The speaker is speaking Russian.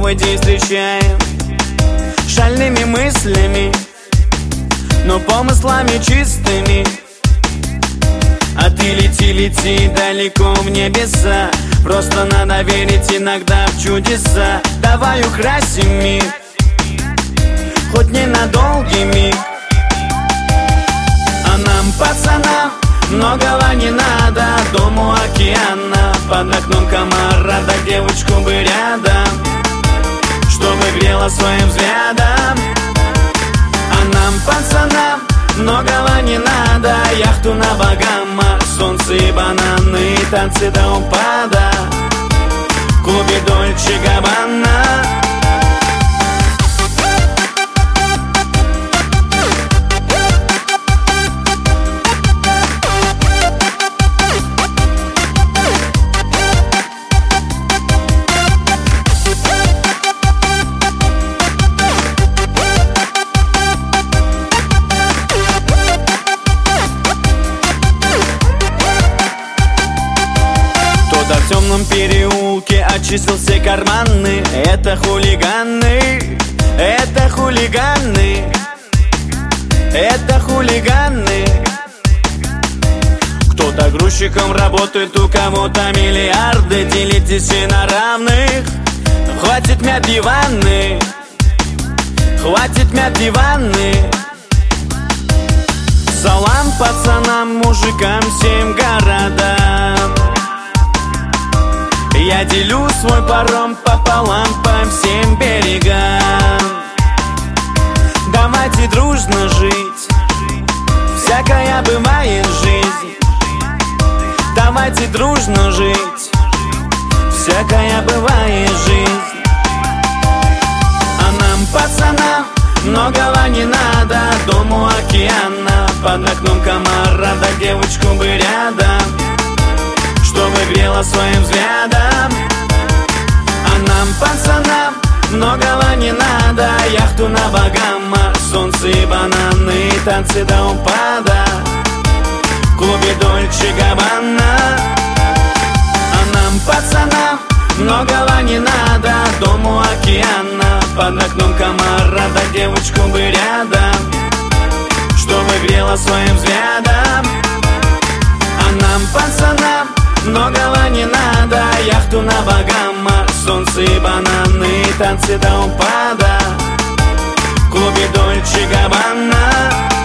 новый день встречаем шальными мыслями, но помыслами чистыми. А ты лети, лети далеко в небеса, просто надо верить иногда в чудеса. Давай украсим мир, хоть не на долгий миг. А нам, пацанам, многого не надо. Дом у океана, под окном комара, да девочку бы рядом, чтобы грела своим взглядом. А нам, пацанам, многого не надо. Яхту на Багамах, солнце и бананы, танцы до упада в клубе Дольче Габбана. В темном переулке очистил все карманы. Это хулиганы, это хулиганы, это хулиганы. Кто-то грузчиком работает, у кого-то миллиарды. Делитесь все на равных. Хватит мять диваны, хватит мять диваны. Салам пацанам, мужикам, всем городам. Я делю свой паром пополам по всем берегам. Давайте дружно жить, всякая бывает жизнь. Давайте дружно жить, всякая бывает жизнь. А нам, пацанам, многого не надо. Дом у океана, под окном комара, да девочку бы рядом, чтобы грела своим взглядом. А нам, пацанам, многого не надо. Яхту на Багамах, солнце и бананы, танцы до упада в клубе Дольче Габбана. А нам, пацанам, многого не надо. Дом у океана, под окном комара, да девочку бы рядом, чтобы грела своим взглядом. А нам, пацанам, многого не надо. Яхту на Багамах, солнце и бананы, танцы до упада в клубе Дольче Габбана.